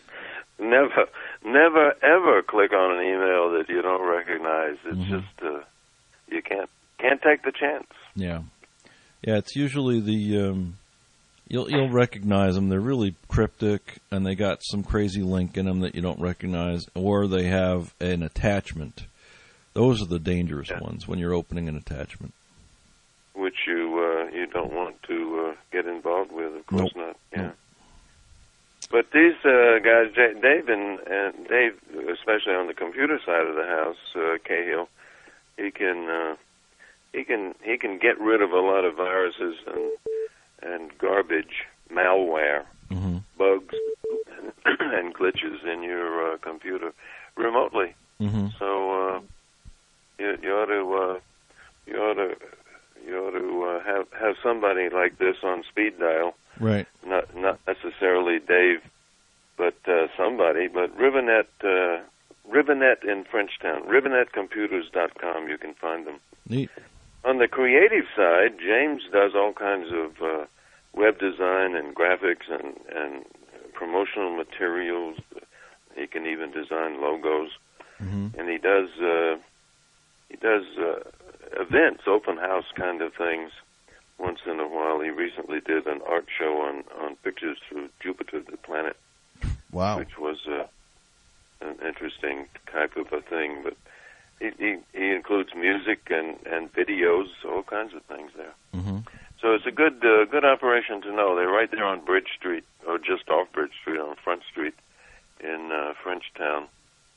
Never, never, ever click on an email that you don't recognize. It's Mhm. just uh, you can't can't take the chance. Yeah. Yeah, it's usually the um, you'll you'll recognize them. They're really cryptic, and they got some crazy link in them that you don't recognize, or they have an attachment. Those are the dangerous ones when you're opening an attachment. Which you uh, you don't want to uh, get involved with, of course Nope. not. Yeah. But these uh, guys, J- Dave and, and Dave, especially on the computer side of the house, uh, Cahill, he can uh, he can he can get rid of a lot of viruses and and garbage, malware, Mm-hmm. bugs, and glitches in your uh, computer remotely. Mm-hmm. So uh, you, you ought to uh, you ought to you ought to uh, have have somebody like this on speed dial. Right. Not not necessarily Dave, but uh, somebody. But Rivenet, uh, Rivenet in Frenchtown, rivenet computers dot com. You can find them. Neat. On the creative side, James does all kinds of uh, web design and graphics and, and promotional materials. He can even design logos, Mm-hmm. and he does uh, he does uh, events, open house kind of things. Once in a while, he recently did an art show on, on pictures through Jupiter, the planet, Wow. which was uh, an interesting type of a thing. But he, he, he includes music and, and videos, all kinds of things there. Mm-hmm. So it's a good uh, good operation to know. They're right there on Bridge Street, or just off Bridge Street, on Front Street in uh, Frenchtown.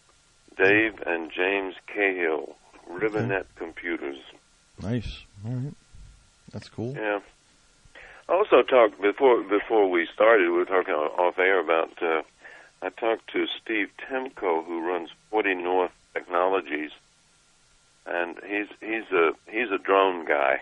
Dave and James Cahill, Rivenet Computers. Nice. All right. That's cool. Yeah. I also talked before before we started. We were talking off air about. Uh, I talked to Steve Timko, who runs forty North Technologies, and he's he's a he's a drone guy.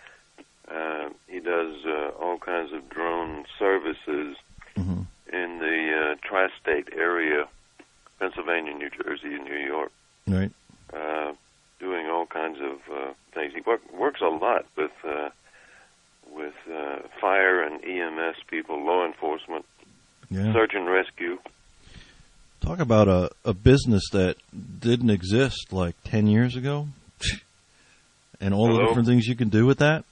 Uh, he does uh, all kinds of drone services Mm-hmm. in the uh, tri-state area, Pennsylvania, New Jersey, and New York. Right. Uh, doing all kinds of uh, things. He work, works a lot with uh, with uh, fire and E M S people, law enforcement, Yeah. search and rescue. Talk about a, a business that didn't exist like ten years ago, and all the Hello? different things you can do with that.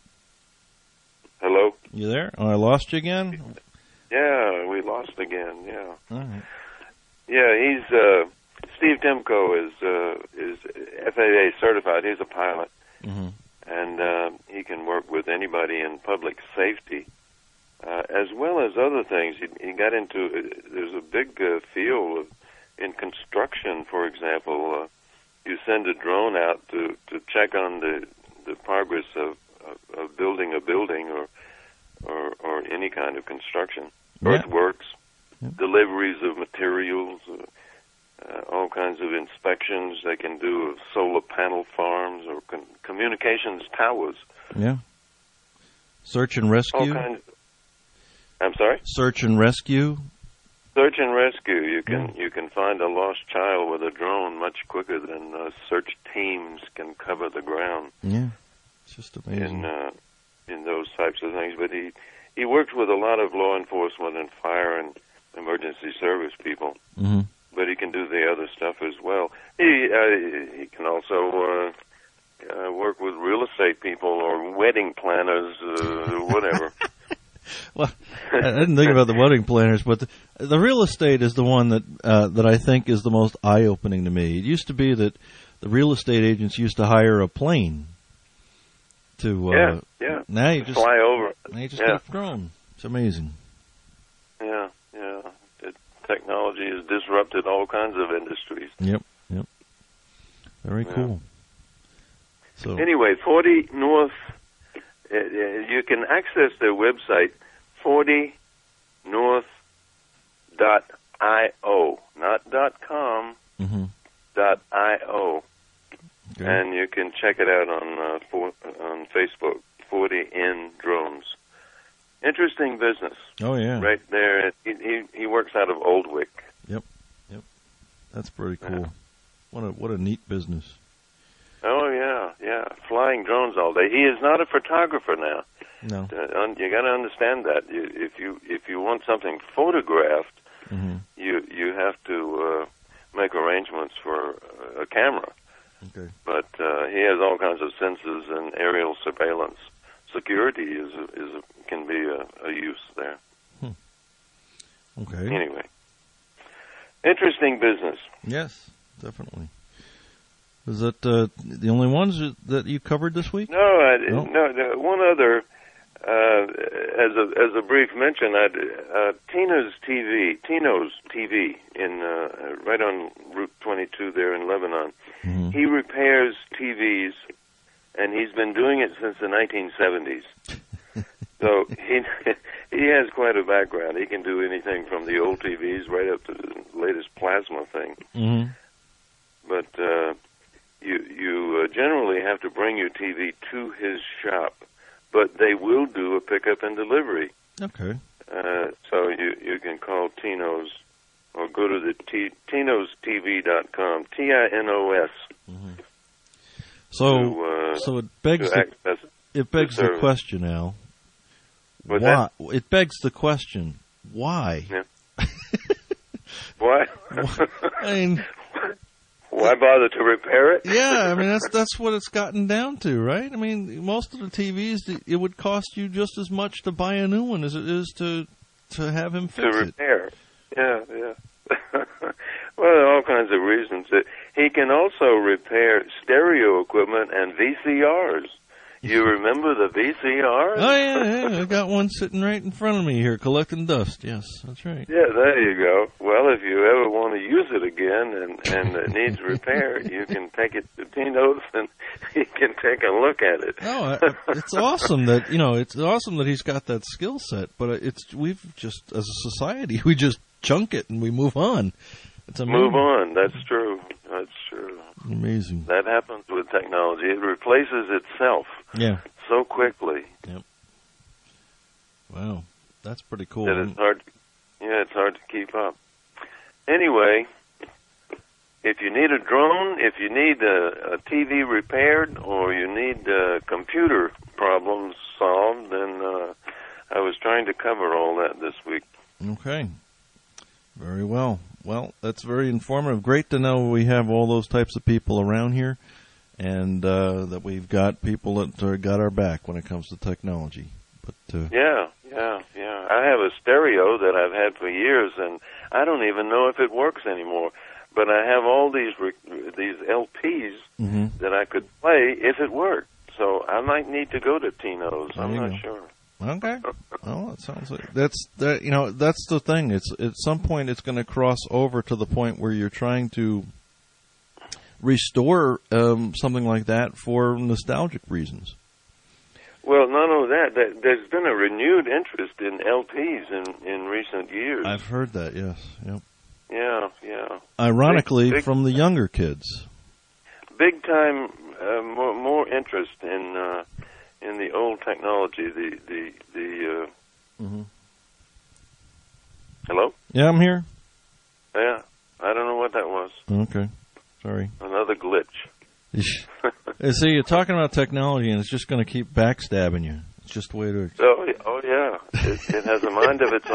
Hello? You there? Oh, I lost you again? Yeah, we lost again, yeah. All right. Yeah, he's, uh, Steve Timko is, uh, is F A A certified. He's a pilot, Mm-hmm. and uh, he can work with anybody in public safety, uh, as well as other things. He, he got into, uh, there's a big uh, field of, in construction, for example. Uh, you send a drone out to, to check on the the progress of, of, of building a building or or, or any kind of construction, Yeah. earthworks, deliveries of materials, uh, uh, all kinds of inspections they can do of solar panel farms or con- communications towers. Yeah. Search and All rescue. kinds. I'm sorry. Search and rescue. Search and rescue. You can you can find a lost child with a drone much quicker than uh, search teams can cover the ground. Yeah. It's just amazing. In uh, in those types of things. But he he works with a lot of law enforcement and fire and emergency service people. Mm-hmm. But he can do the other stuff as well. He uh, he can also uh, uh, work with real estate people or wedding planners, uh, whatever. Well, I didn't think about the wedding planners, but the, the real estate is the one that uh, that I think is the most eye-opening to me. It used to be that the real estate agents used to hire a plane to. Uh, yeah, yeah. Now you just fly over. Now you just yeah. get a drone. It's amazing. Yeah, yeah. The technology has disrupted all kinds of industries. Yep, yep. Very Yeah. cool. So Anyway, forty North. Uh, you can access their website, forty north dot io, not dot com, mm-hmm. dot io, Okay. and you can check it out on uh, for, on Facebook. forty N Drones. Interesting business. Oh yeah. Right there. He he, he works out of Oldwick. Yep, yep. That's pretty cool. What a what a neat business. Oh yeah, yeah. Flying drones all day. He is not a photographer now. No. Uh, un- you got to understand that. You, if you if you want something photographed, Mm-hmm. you you have to uh, make arrangements for uh, a camera. Okay. But uh, he has all kinds of sensors and aerial surveillance. Security is a, is a, can be a, a use there. Okay. Anyway, interesting business. Yes, definitely. Is that uh, the only ones that you covered this week? No, I, No? no. no one other. Uh, as a as a brief mention, I'd, uh, Tina's T V, Tino's T V in uh, right on Route twenty-two there in Lebanon. Mm-hmm. He repairs T Vs, and he's been doing it since the nineteen seventies. So he he has quite a background. He can do anything from the old T Vs right up to the latest plasma thing. Mm-hmm. But uh, you you uh, generally have to bring your T V to his shop, but they will do a pickup and delivery. Okay. Uh, so you you can call Tino's or go to the T, tinos T V dot com, T I N O S. Mm-hmm. So to, uh, so it begs to the, access it begs the the service. question, Al. What's Why? It begs the question. Why? Yeah. Why? I mean, why bother to repair it? yeah, I mean that's that's what it's gotten down to, right? I mean, most of the T Vs, it would cost you just as much to buy a new one as it is to to have him to fix it. repair. Yeah, yeah. Well, there are all kinds of reasons. He can also repair stereo equipment and V C Rs. You remember the V C Rs? Oh yeah, yeah, I got one sitting right in front of me here collecting dust. Yes, that's right. Yeah, there you go. Well, if you ever want to use it again and, and it needs repair, you can take it to Tino's and he can take a look at it. Oh, I, it's awesome that you know it's awesome that he's got that skill set. But it's we've just as a society we just chunk it and we move on. It's amazing. Move on. That's true. That's true. Amazing. That happens with technology. It replaces itself Yeah. so quickly. Yep. Wow, that's pretty cool. That it's hard. Yeah, it's hard to keep up. Anyway, if you need a drone, if you need a, a T V repaired, or you need uh, computer problems solved, then uh, I was trying to cover all that this week. Okay. Very well. Well, that's very informative. Great to know we have all those types of people around here, and uh, that we've got people that uh, got our back when it comes to technology. But uh, Yeah, yeah, yeah. I have a stereo that I've had for years, and I don't even know if it works anymore. But I have all these re- these L Ps Mhm. that I could play if it worked. So I might need to go to Tino's. I'm There you not go. sure. Okay. Well, that sounds like that's that. You know, that's the thing. It's at some point it's going to cross over to the point where you're trying to restore um, something like that for nostalgic reasons. Well, not only that, that, there's been a renewed interest in L Ps in, in recent years. I've heard that, yes. Yep. Yeah, yeah. Ironically, Big- big- from the younger kids. Big time, uh, more, more interest in uh, in the old technology. The the the. Uh... Mm-hmm. Hello? Yeah, I'm here. Yeah, I don't know what that was. Okay, sorry. Another glitch. You see, you're talking about technology, and it's just going to keep backstabbing you. It's just the way it is. Oh, oh yeah, it, it has a mind of its